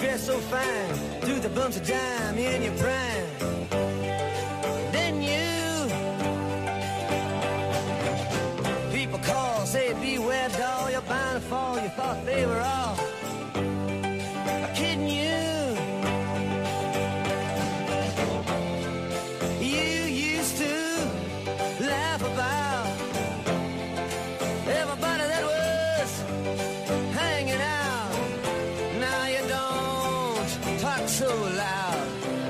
dress so fine, through the bumps of dime in your prime. Then you, people call, say beware doll, you're bound to fall. You thought they were all kidding you. You used to laugh about everybody that was hanging out. Now you don't talk so loud.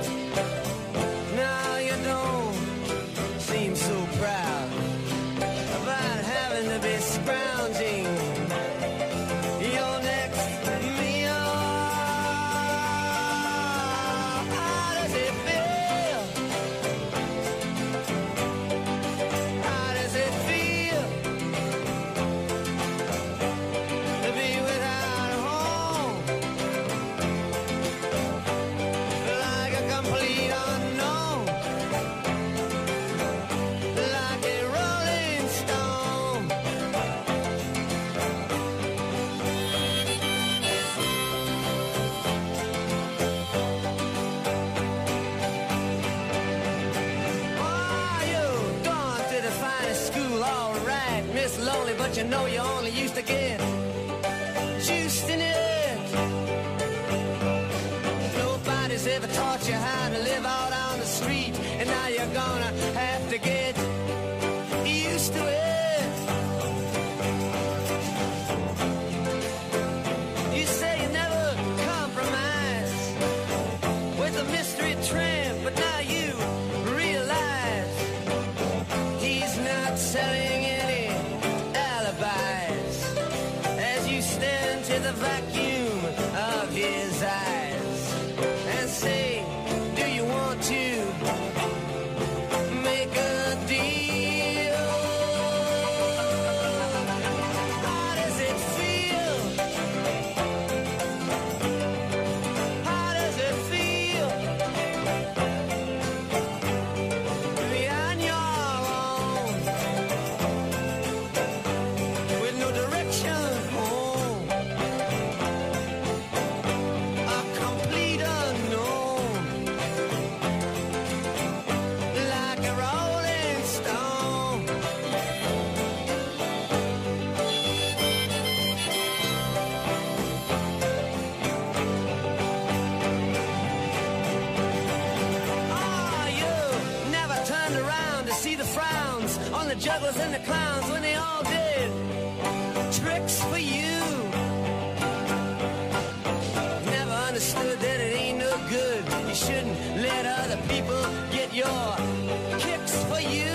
Now you don't seem so proud about having to be scrounging your next meal. How does it feel? How does it feel to be without a home? Like a complete unknown, like a rolling stone. Oh, you gone to the finest school, all right, Miss Lonely, but you know you only used to get juiced in it. Nobody's ever taught you how to live out on the street, and now you're gonna have to get used to it. You say you never compromise with a mystery tramp, but now you realize he's not selling any alibis as you stare into the vacuum of his eyes and say, do you want to make a deal? How does it feel? How does it feel to be on your own with no direction home? A complete unknown, like a rolling stone. Oh, you never turned around to see the frowns on the jugglers and the clowns when they all did tricks for you. Never understood that it ain't no good. You shouldn't let other people get your kicks for you.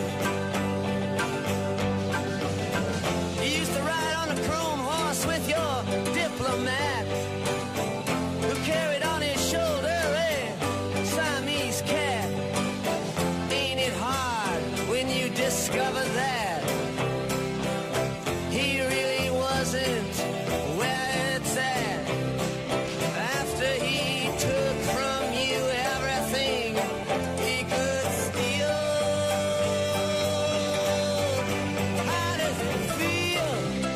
You used to ride on a chrome horse with your diplomat, who carried on his shoulder a Siamese cat. Ain't it hard when you discover that he really wasn't where it's at? After he took from you everything he could steal. How does it feel?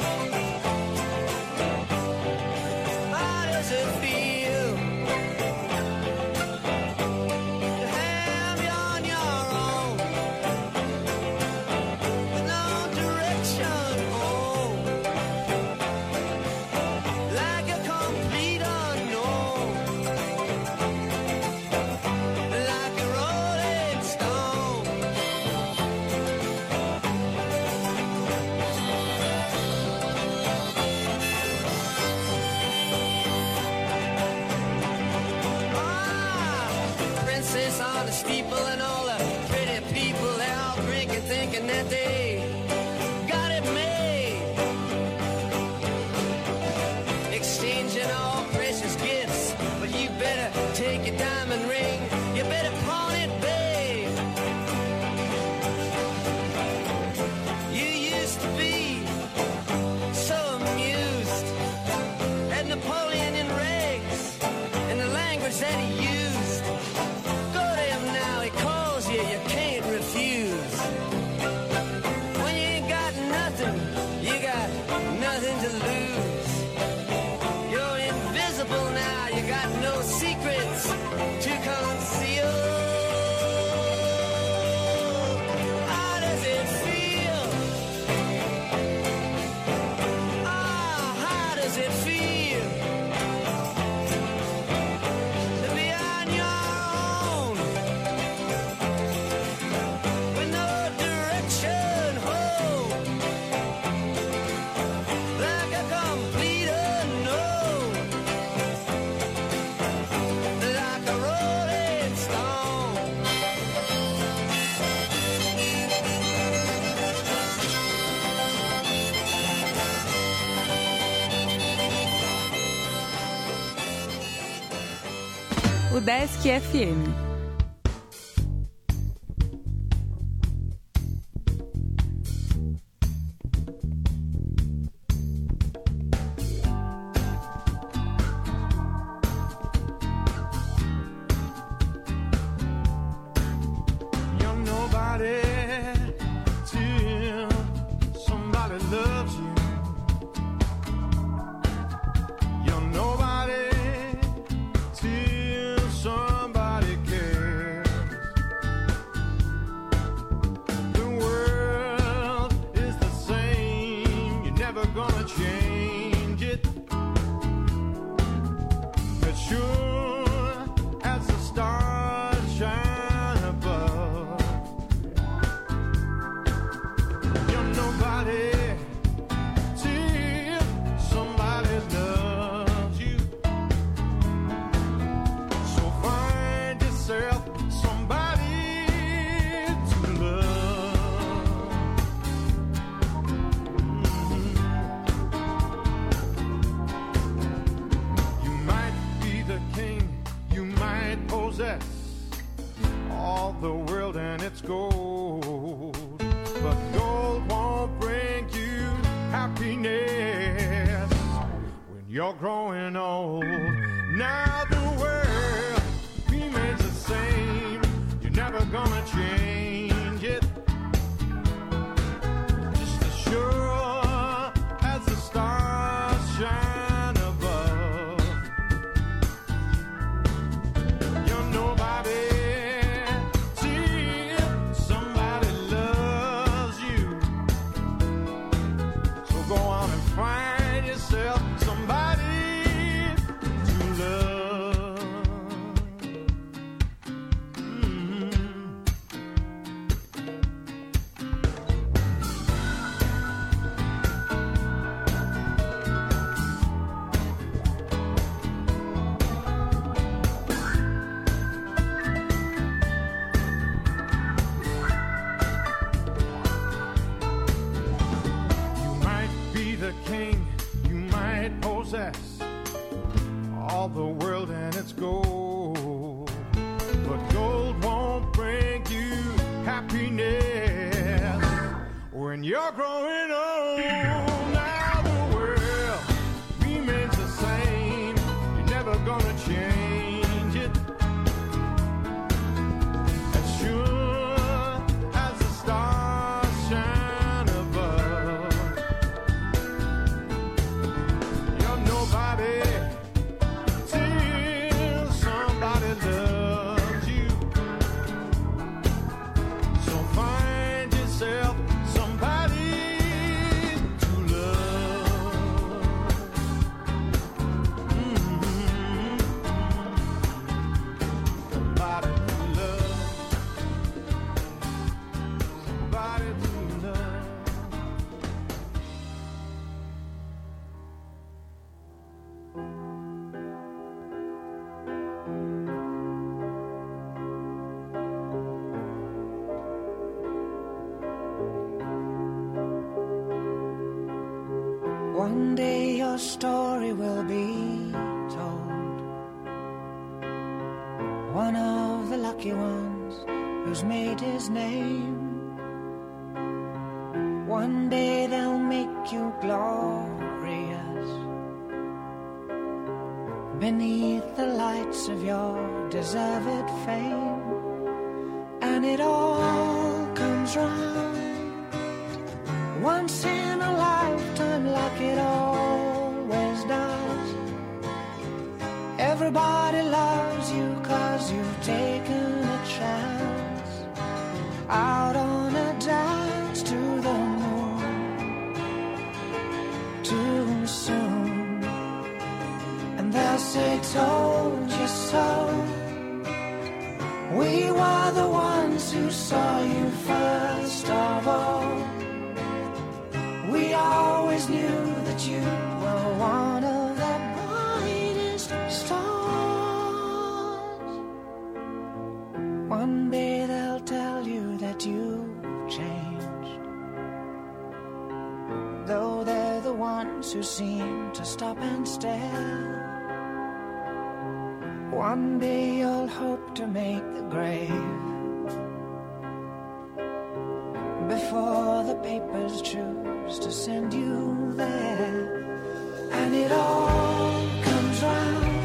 How does it feel to have you on your own with no direction home, like a complete unknown, like a rolling stone? Ah, princess on the steeple and all the pretty people, they're all drinking, thinking that they got it made, exchanging all precious gifts. But you better take your diamond ring, you better pawn it, babe. You used to be so amused at Napoleon in rags and the language that he used. Go to him now, he calls you, you can't refuse. When you ain't got nothing, you got nothing to lose. You're invisible. Udesc FM. All the world and its gold, but gold won't bring you happiness when you're growing old. Now the world remains the same. You're never gonna change it. Just as sure as the stars shine above, you're nobody. Find yourself somebody to love. The king, you might possess all the world and its gold, but gold won't bring you happiness when you're growing old. Now the world remains the same. You're never gonna change it. As sure as the stars shine above, nobody till somebody loves you. So find yourself somebody to love. Somebody to love. Somebody to love. One day your story will be told. One of the lucky ones who's made his name. One day they'll make you glorious beneath the lights of your deserved fame. And it all comes round once in a lifetime, like it always does. Everybody loves you 'cause you've taken a chance out on a dance to the moon too soon. And they'll say, told you so. We were the ones who saw you first of all. We always knew that you were one of the brightest stars. One day they'll tell you that you've changed, though they're the ones who seem to stop and stare. One day you'll hope to make the grave before the papers choose to send you there. And it all comes round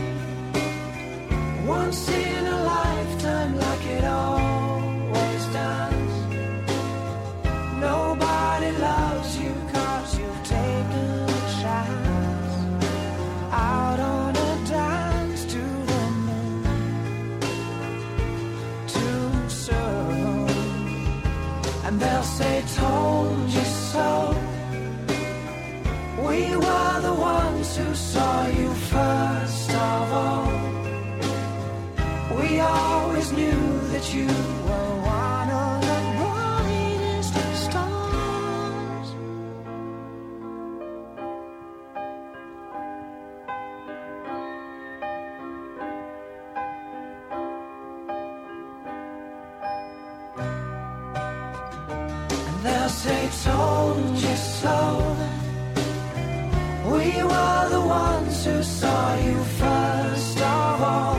once in a lifetime, like it always does. Nobody loves you 'cause you've taken a chance out on a dance to the moon too soon. And they'll say, told you so. We were the ones who saw you first of all. We always knew that you were one of the brightest stars. And they'll say, told you so. We were the ones who saw you first of all.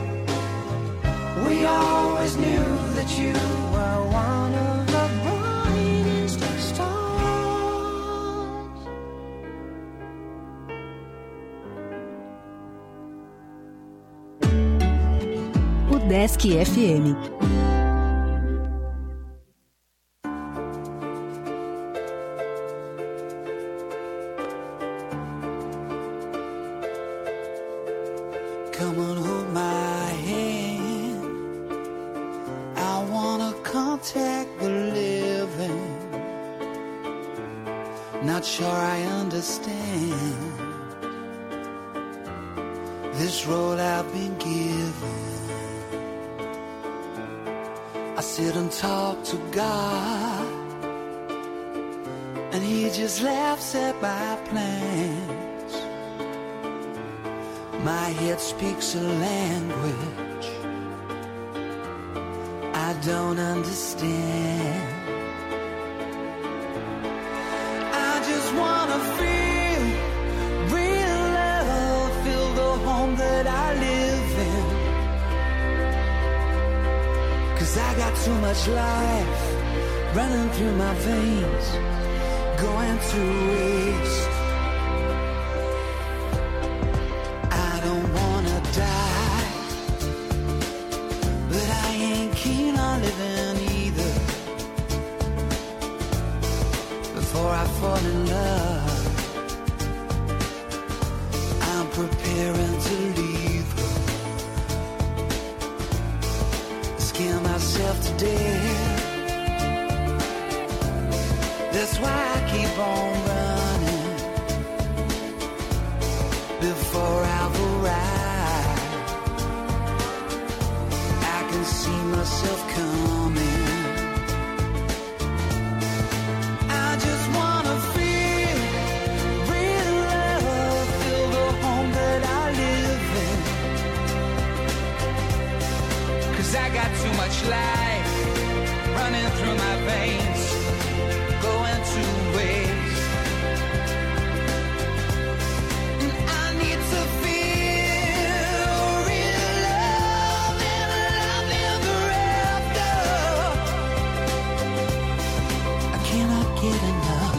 We always knew that you were one of the brightest stars. Udesc FM. Come on, hold my hand. I wanna contact the living. Not sure I understand this role I've been given. I sit and talk to God, and He just laughs at my plans. My head speaks a language I don't understand. I just wanna feel real love, feel the home that I live in. 'Cause I got too much life running through my veins, going to waste. Before I fall in love, I'm preparing to leave her. Scare myself to death. That's why I keep on running before I've arrived. I can see myself coming. I got too much life running through my veins, going to waste. And I need to feel real love and love ever after. I cannot get enough.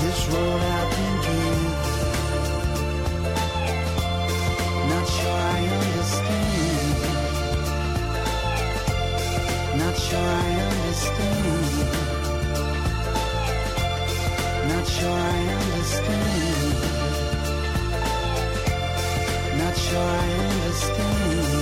this road I've been given. Not sure I understand. Not sure I understand. Not sure I understand. Not sure I understand.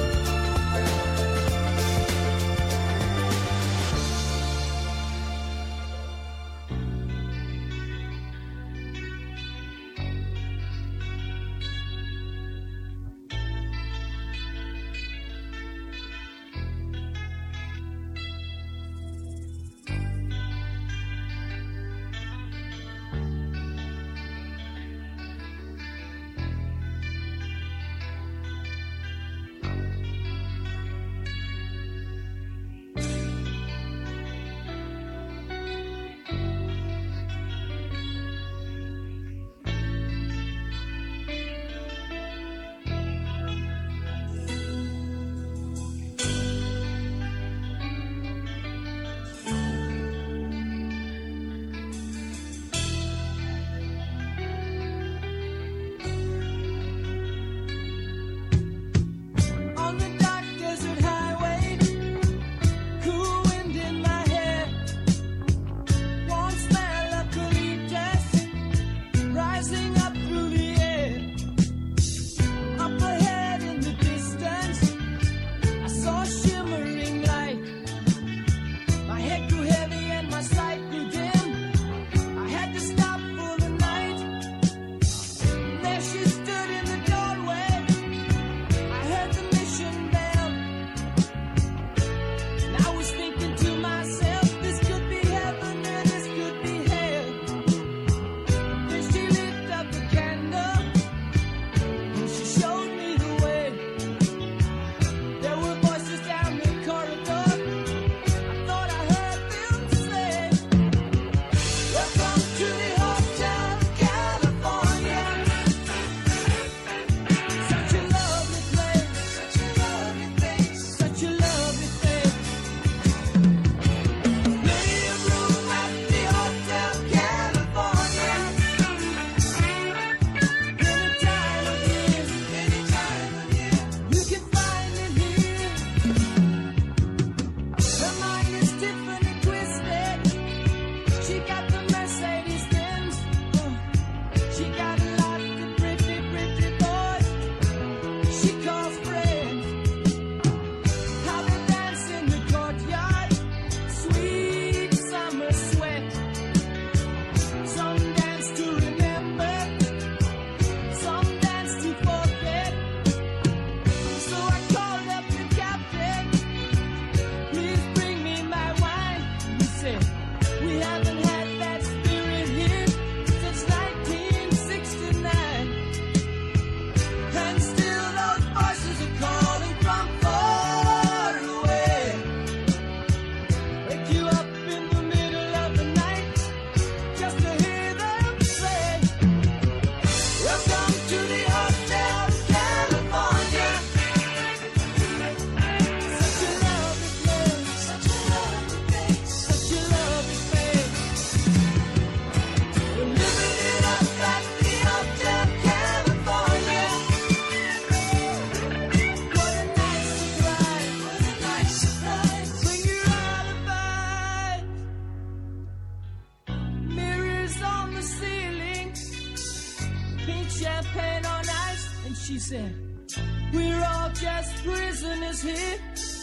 She said, we're all just prisoners here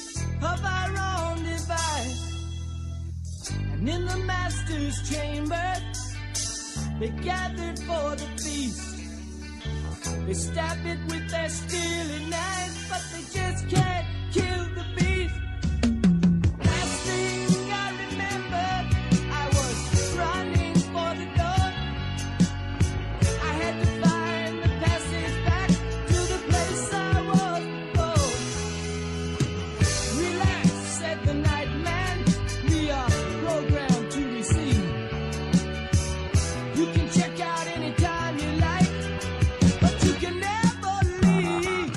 of our own device. And in the master's chamber, they gathered for the feast. They stab it with their steely knives, but they just can't kill the beast. Last thing I remember, I was running for the door. I had to find the passage back to the place I was before. Relax, said the night man, we are programmed to receive. You can check out anytime you like, but you can never leave.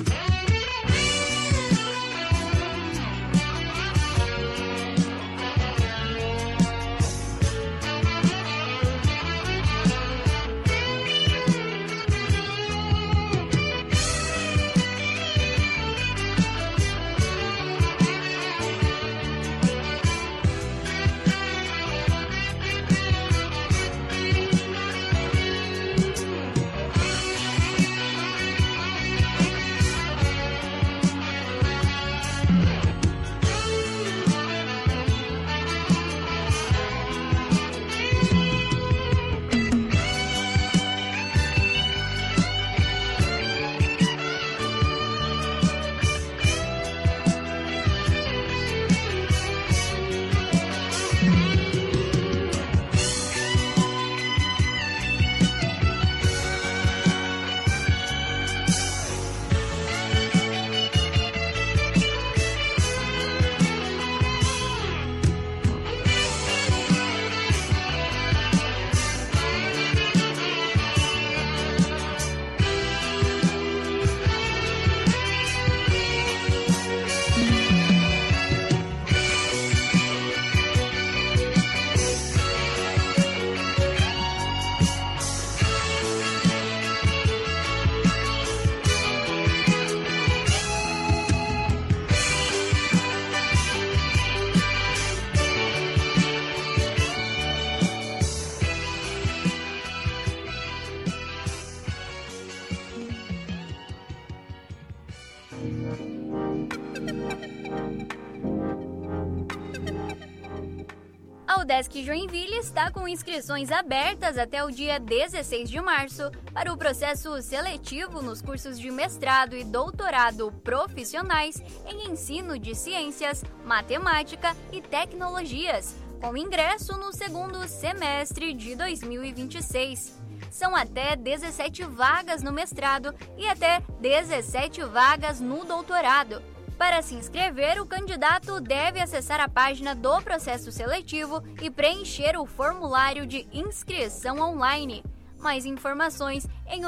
Udesc Joinville está com inscrições abertas até o dia 16 de março para o processo seletivo nos cursos de mestrado e doutorado profissionais em ensino de ciências, matemática e tecnologias, com ingresso no segundo semestre de 2026. São até 17 vagas no mestrado e até 17 vagas no doutorado. Para se inscrever, o candidato deve acessar a página do processo seletivo e preencher o formulário de inscrição online. Mais informações em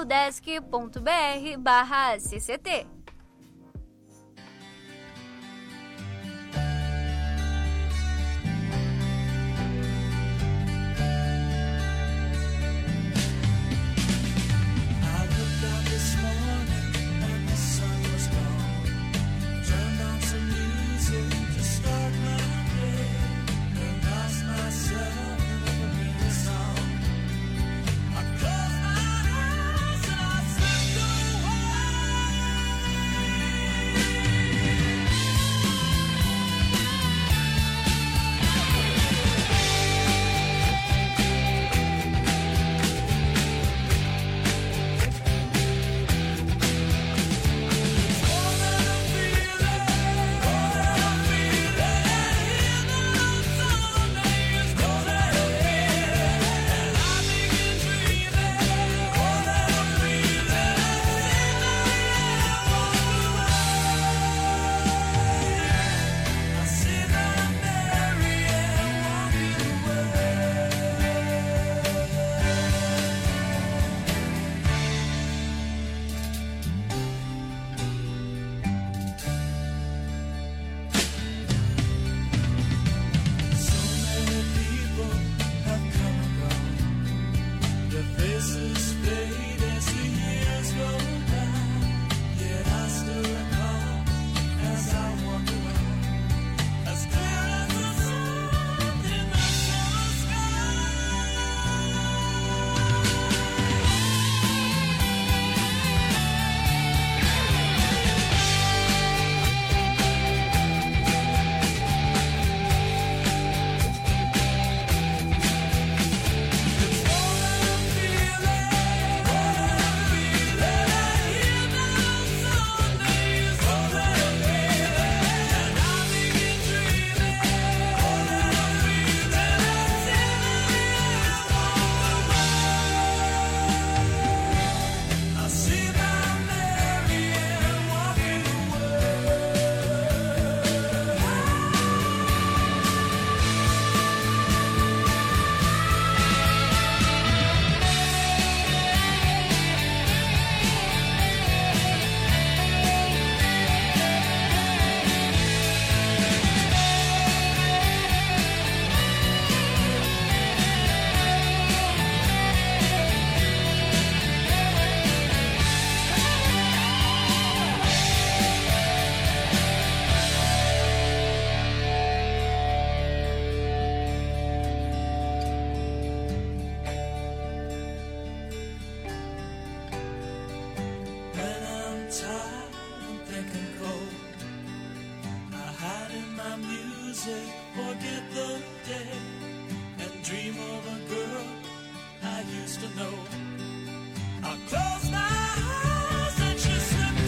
udesc.br/cct. Forget the day and dream of a girl I used to know. I close my eyes and she slipped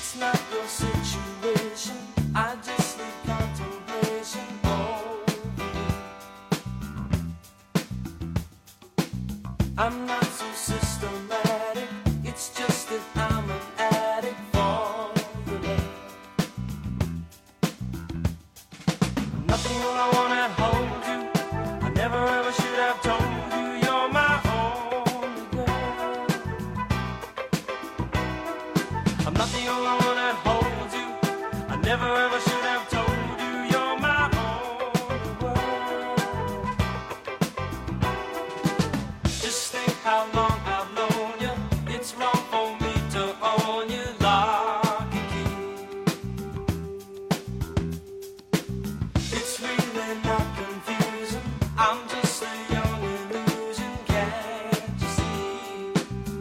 It's not your situation, I just need contemplation over you. I'm not so systematic, it's just that I'm an addict for your love. Nothing all I wanna hold you, I never ever should have told you you're my only girl. I'm not the only one that holds you, I never ever should have told you you're my only world. Just think how long I've known you, it's wrong for me to own you lock and key. It's really not confusing, I'm just a young illusion, can't you see?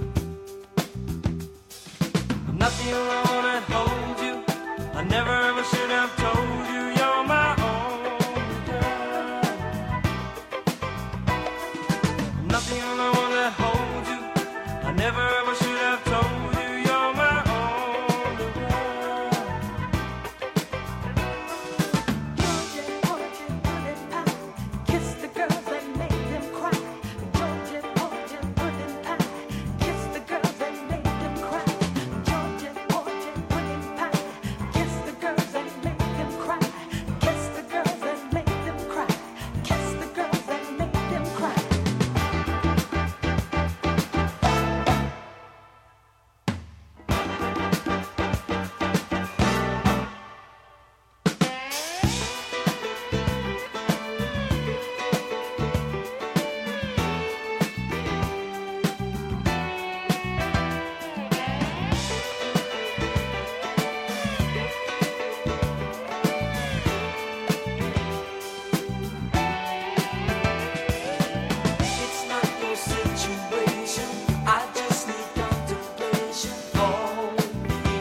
I'm not the only one that holds you, I never ever should have told you you're my only girl. I'm not the only one that holds you, I never ever should have told you you're my only girl. Kiss the girls and make them cry. Georgia, Georgia, pudding pie. Kiss the girls and make them cry. Georgia, Georgia, pudding pie. Kiss the girls and make them cry. Kiss the girls and make them cry. Kiss the girls and make them cry. It's not your situation, I just need contemplation over you.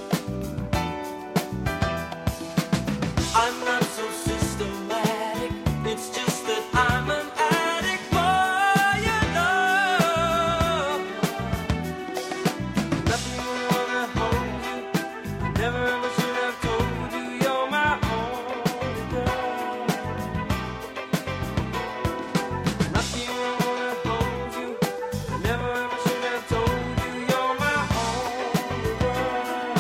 I'm not so systematic, it's just that I'm an addict for your love. Nothing will wanna hold you, I never ever should have told you you're my only girl. Nothing will wanna hold you, I never ever should have told you you're my only girl.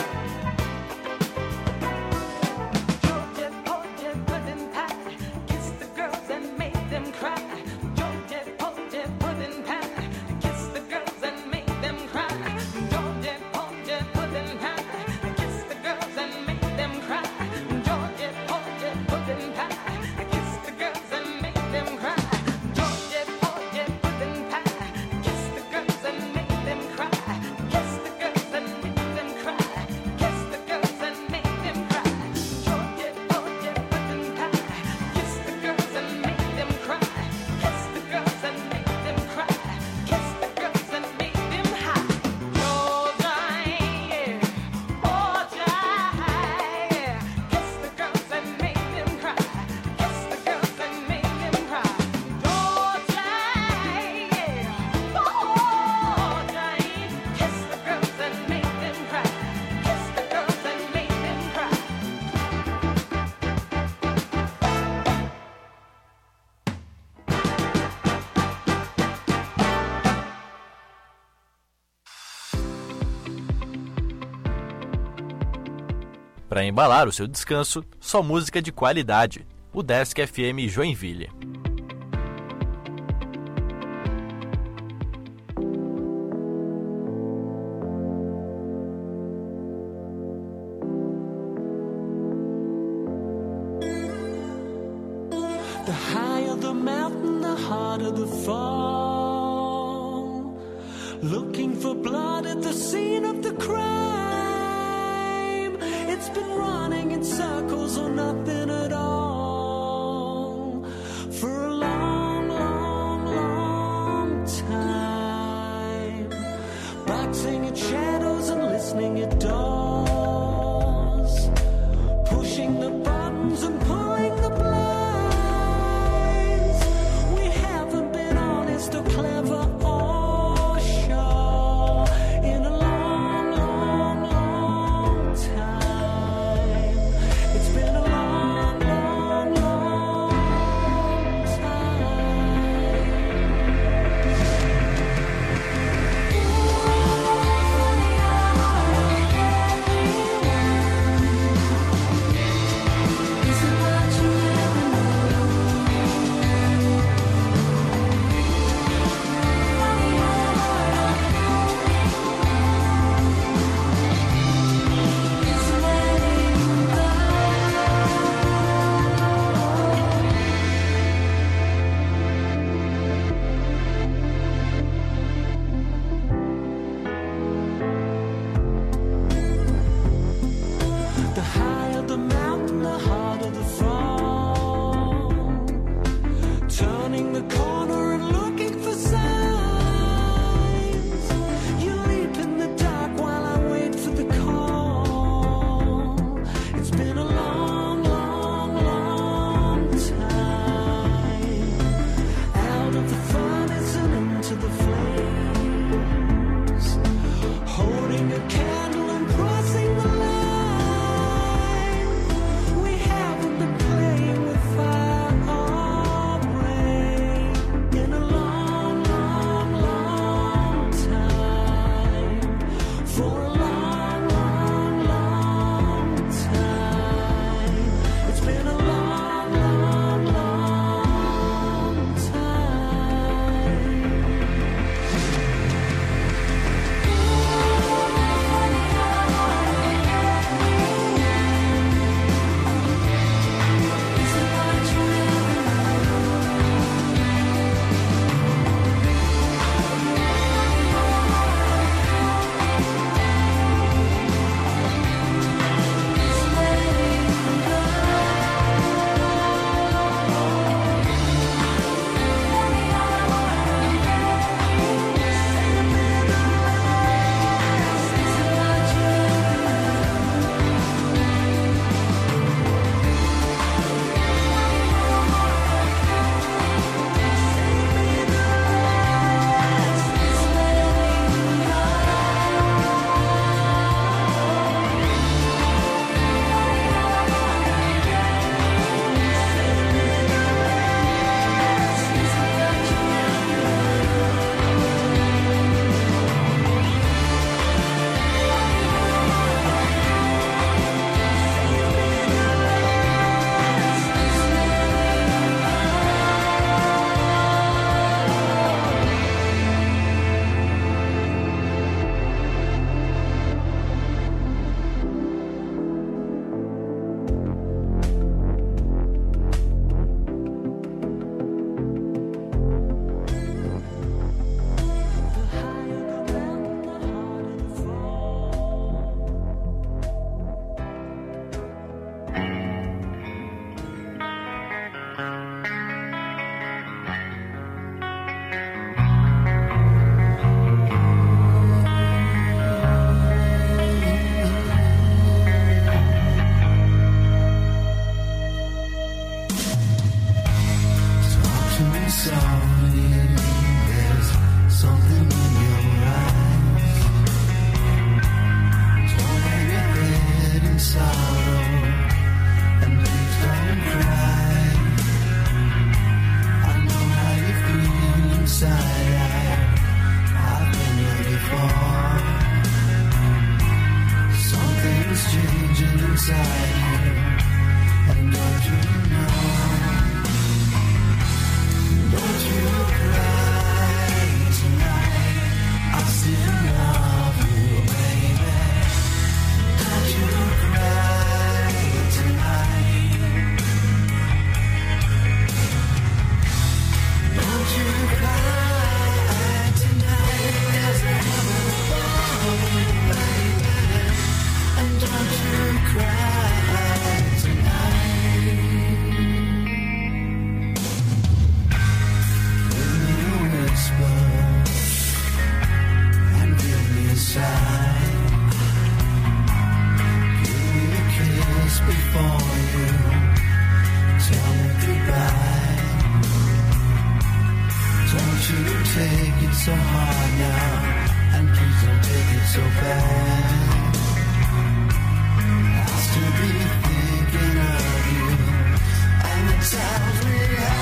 Georgia, Georgia, pudding pie. Kiss the girls and make them cry. Georgia, Georgia, pudding pie. Kiss the girls and make them cry. Georgia, Georgia, pudding pie. Kiss the girls and make them cry. Georgia, Georgia, pudding pie. Kiss the girls and make them cry. Georgia, Georgia, pudding pie. Kiss the girls and make them cry. Kiss the girls and make them cry. Kiss the girls and make them cry. Georgia, Georgia, pudding pie. Kiss the girls and make them cry. Kiss the girls and make them cry. Kiss the girls and make them high. Georgia, yeah. Georgia, yeah. Kiss the girls and make them cry. Kiss the girls and make them cry. Georgia, yeah. Georgia, kiss the girls and make them cry. Kiss the girls and make them cry. Para embalar o seu descanso, só música de qualidade. O Desk FM Joinville. The higher the mountain, the harder the fall. Looking for blood at the scene of the crime. It's been running in circles or nothing at all for a long, long, long time. Boxing at shadows and listening at doors. Pushing the buttons and pulling the blinds. We haven't been honest or clever or sure in a long, long, long so hard now, and please don't take it so bad. I'll still be thinking of you and the times we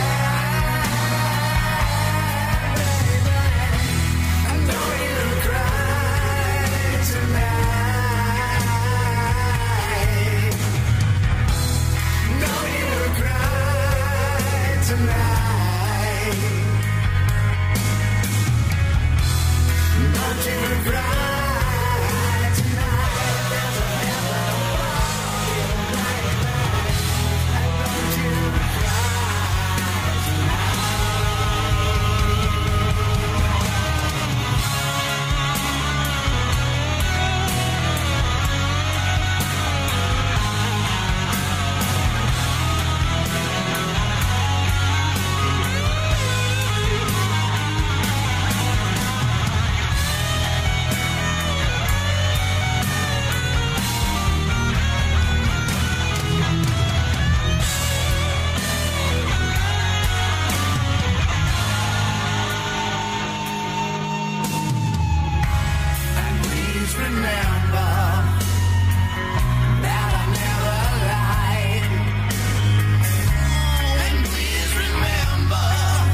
had, baby. And don't you cry tonight. Don't you cry tonight. Don't you cry tonight. There's a heaven above you, baby. And don't you cry remember that I never lied. And please remember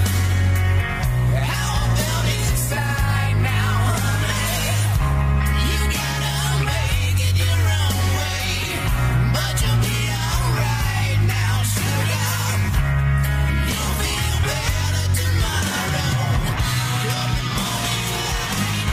how I felt inside now, honey. You gotta make it your own way, but you'll be alright now, sugar. You'll feel better tomorrow. Come morning light.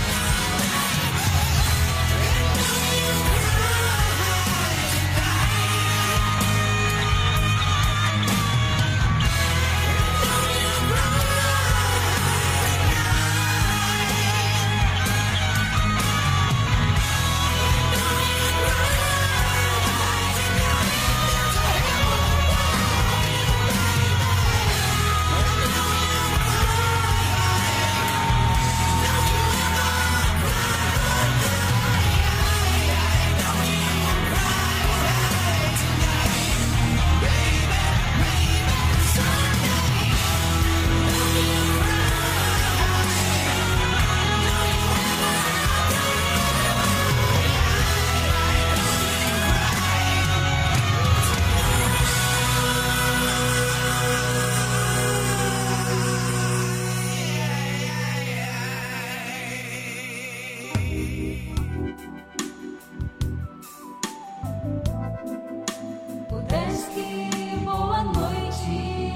Boa noite.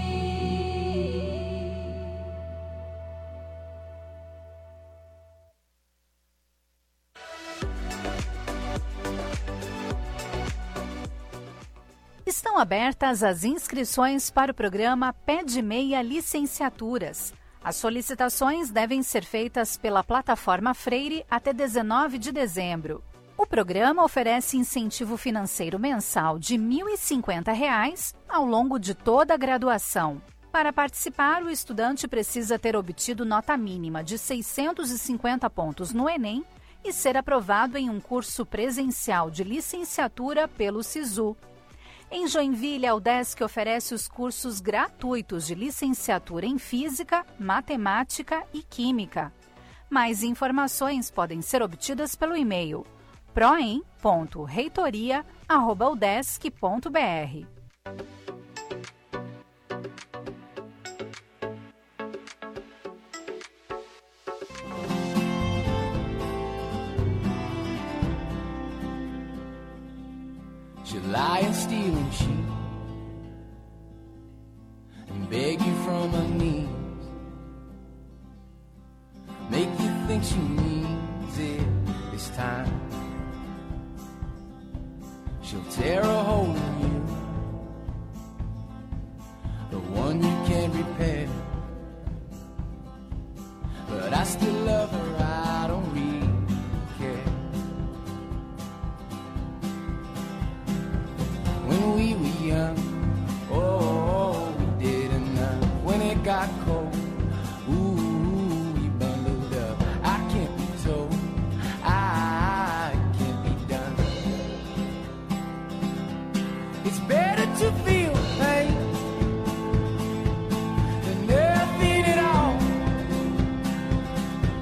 Estão abertas as inscrições para o programa Pé de Meia Licenciaturas. As solicitações devem ser feitas pela plataforma Freire até 19 de dezembro. O programa oferece incentivo financeiro mensal de R$ 1.050 ao longo de toda a graduação. Para participar, o estudante precisa ter obtido nota mínima de 650 pontos no Enem e ser aprovado em um curso presencial de licenciatura pelo SISU. Em Joinville, a UDESC oferece os cursos gratuitos de licenciatura em Física, Matemática e Química. Mais informações podem ser obtidas pelo e-mail proem.reitoria@udesc.br. She'll lie and steal and cheat and beg you from her knees, make you think she means it this time. She'll tear a hole in you, the one you can't repair. But I still love her, I don't really care. When we were young, oh, we did enough. When it got cold, ooh, we bundled up. I can't be told, I can't be done. It's better to feel pain than nothing at all.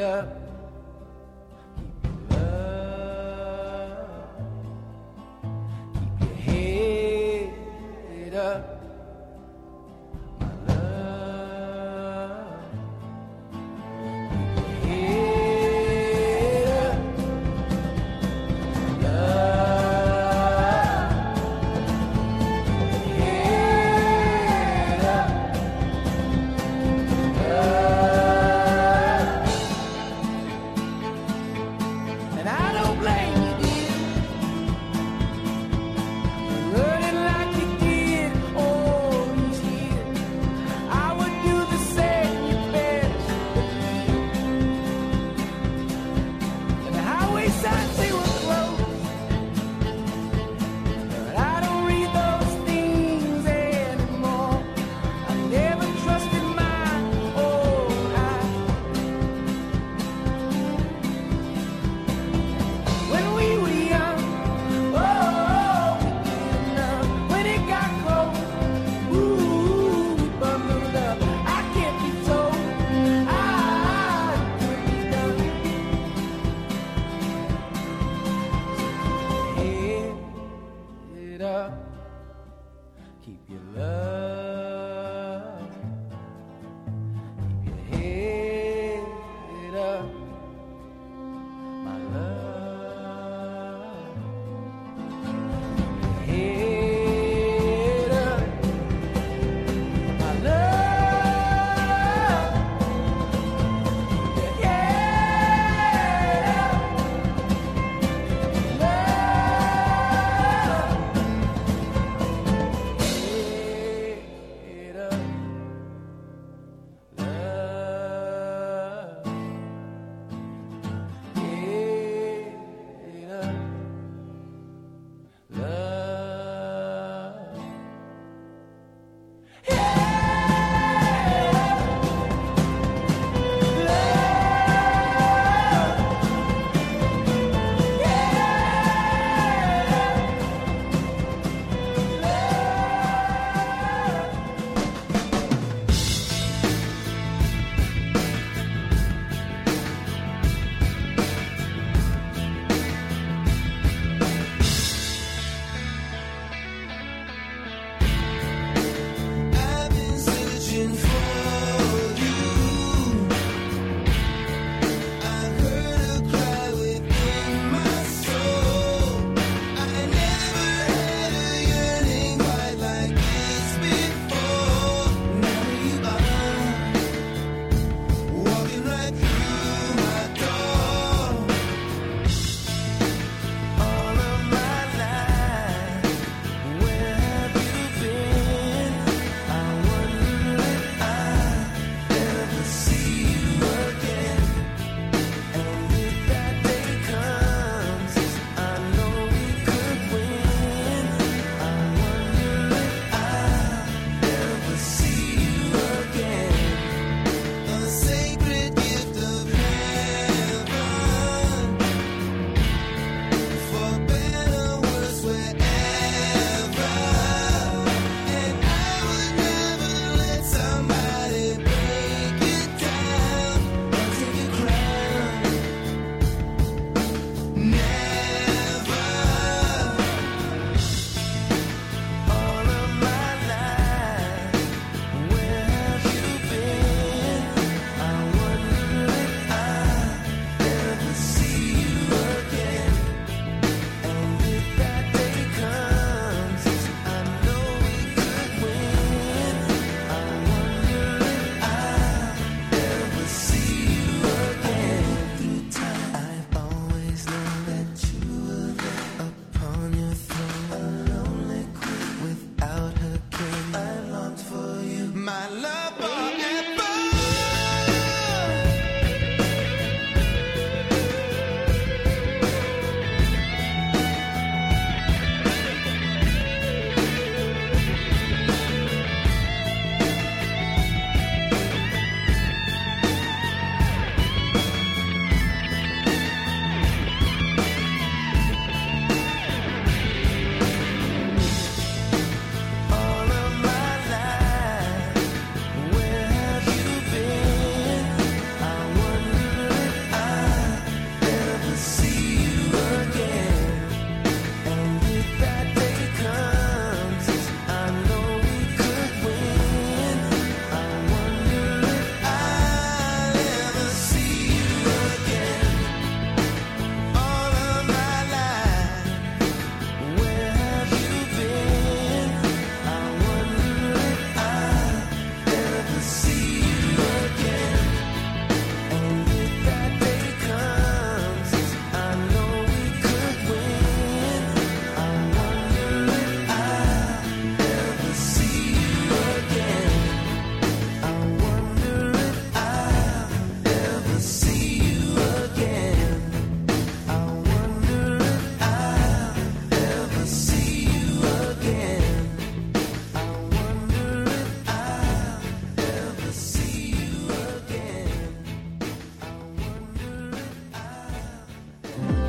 up. Keep your head up, my love. Keep your head up, love. Head up, love.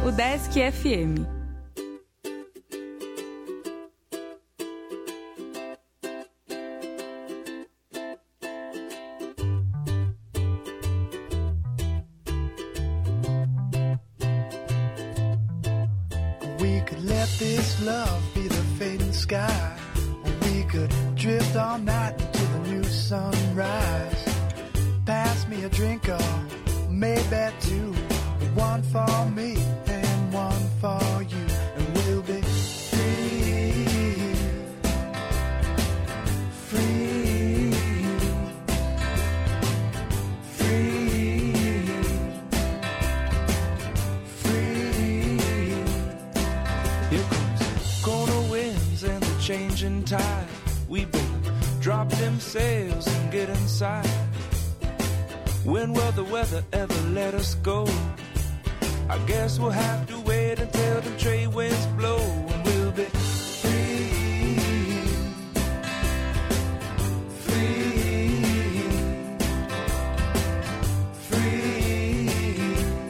O Desk FM. We could let this love be the fading sky. We could drift all night into the new sunrise. Pass me a drink or maybe two. One for me and one for you. And we'll be free. Free. Free. Free. Here comes gonna winds and the changing tide. We better drop them sails and get inside. When will the weather ever let us go? I guess we'll have to wait until the trade winds blow. And we'll be free. Free. Free.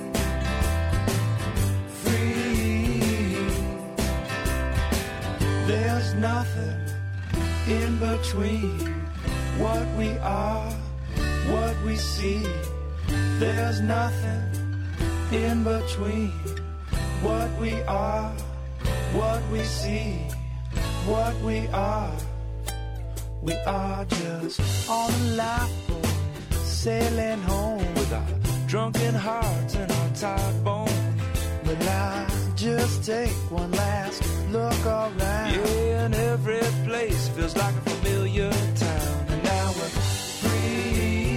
Free. There's nothing in between what we are, what we see. There's nothing in between what we are, what we see, what we are. We are just on a lifeboat, sailing home with our drunken hearts and our tired bones. But I just take one last look around. Yeah, and every place feels like a familiar town. And now we're free.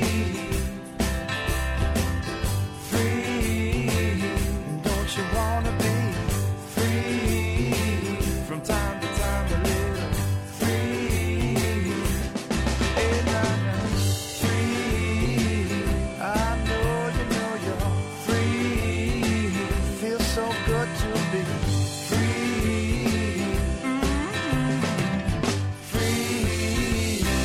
You wanna be free from time to time, a little free. And I'm free. I know you're free. Feels so good to be free. Free.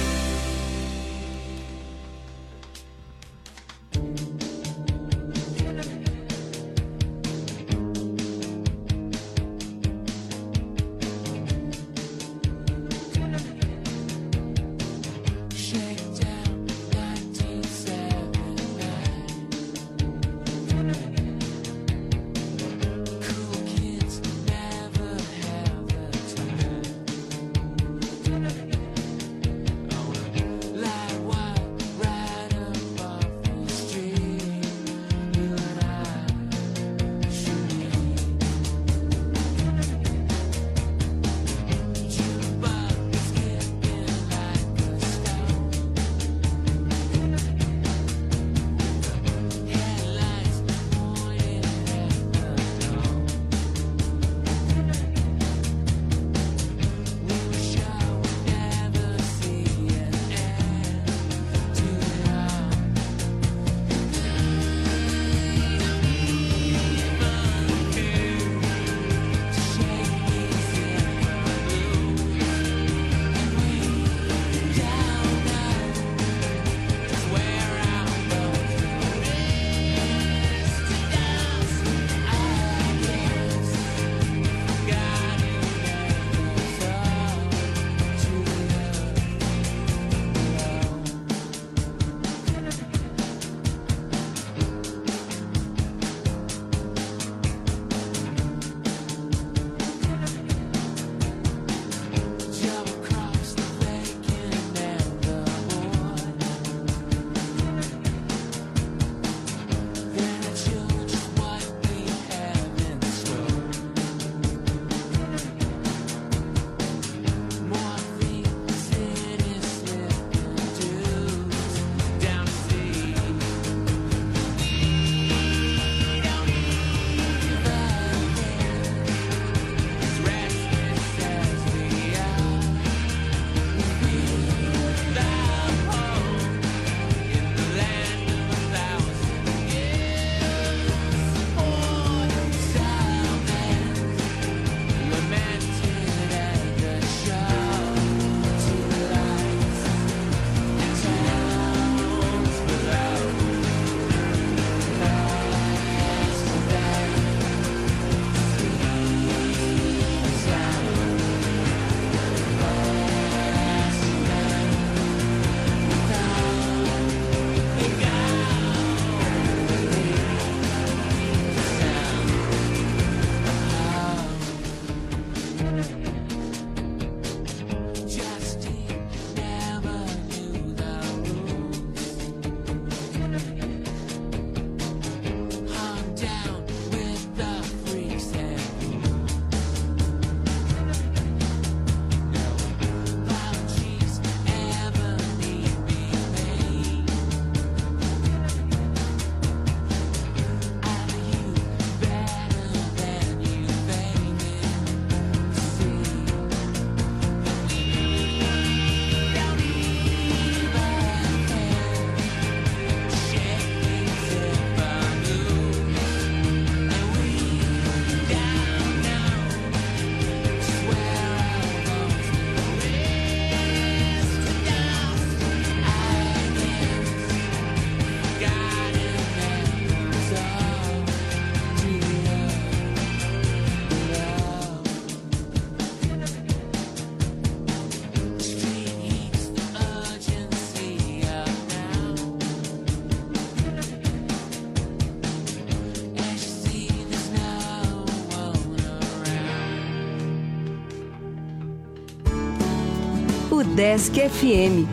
Desk FM.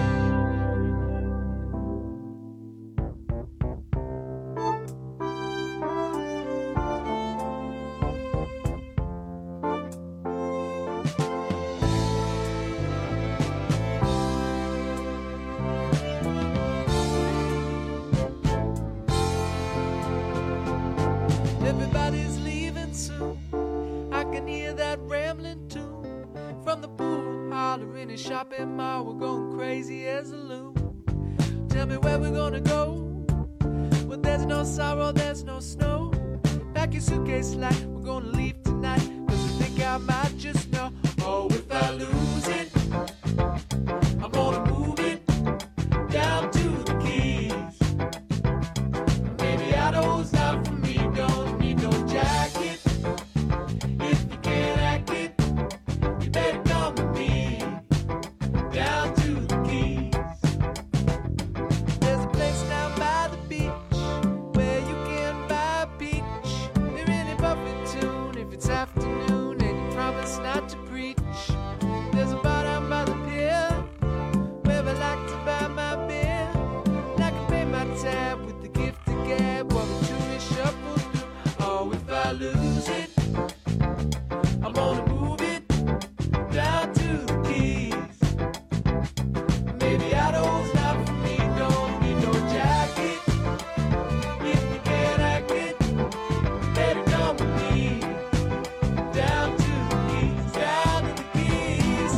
Everybody's leaving soon. I can hear that rambling tune from the pool holler in a shopping mall. We're going crazy as a loon. Tell me where we're gonna go. Well, there's no sorrow, there's no snow. Pack your suitcase like we're gonna leave tonight. Cause I think I might just know. Oh, if I lose it, I'm gonna move it down to the Keys. Maybe Idaho's not for me, don't need no jacket. If you can't act it, you better come with me down to the Keys. There's a place down by the beach where you can buy a peach. They're really buffet tune if it's afternoon and you promise not to preach. There's a bar down by the pier where I like to buy my beer. And I can pay my tab with the gift to gab while the tourist shuffle through. Oh, if I lose it, I'm gonna move it down to the Keys. Maybe Idaho's not for me, don't need no jacket. If you can't act it, baby, come with me down to the Keys, down to the Keys.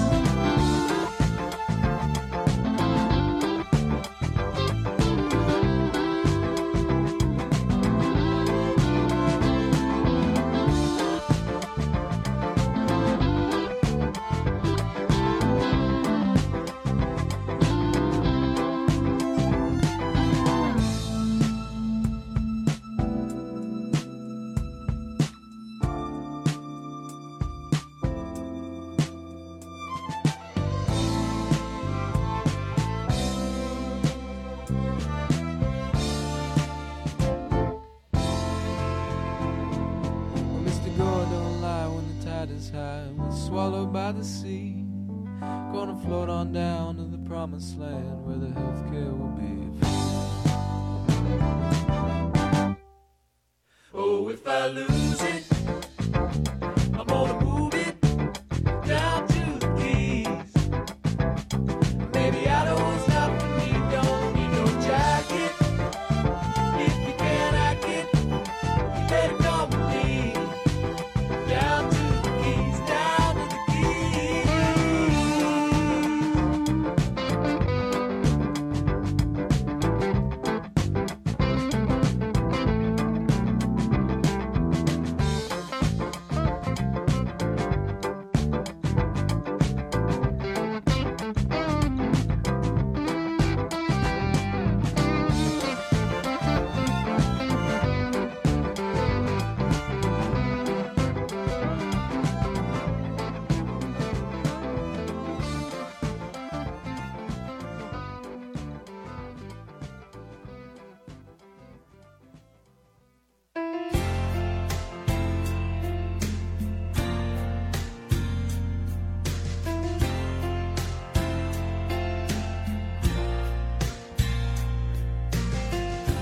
Well, Mr. Gore don't lie when the tide is high. We're swallowed by the sea. Gonna float on down to the promised land where the healthcare will be free. Oh, if I lose it,